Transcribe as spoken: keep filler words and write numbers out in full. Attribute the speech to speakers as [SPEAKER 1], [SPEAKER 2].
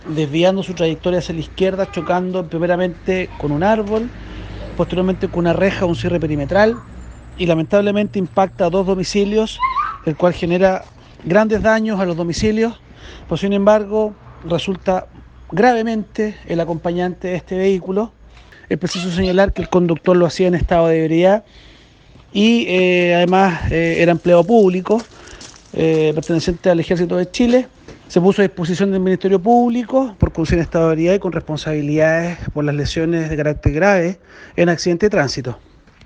[SPEAKER 1] desviando su trayectoria hacia la izquierda, chocando primeramente con un árbol, posteriormente con una reja, un cierre perimetral, y lamentablemente impacta a dos domicilios, el cual genera grandes daños a los domicilios, pero sin embargo resulta gravemente el acompañante de este vehículo. Es preciso señalar que el conductor lo hacía en estado de ebriedad y eh, además eh, era empleado público, eh, perteneciente al Ejército de Chile. Se puso a disposición del Ministerio Público por conducir en estado de ebriedad y con responsabilidades por las lesiones de carácter grave en accidente de tránsito.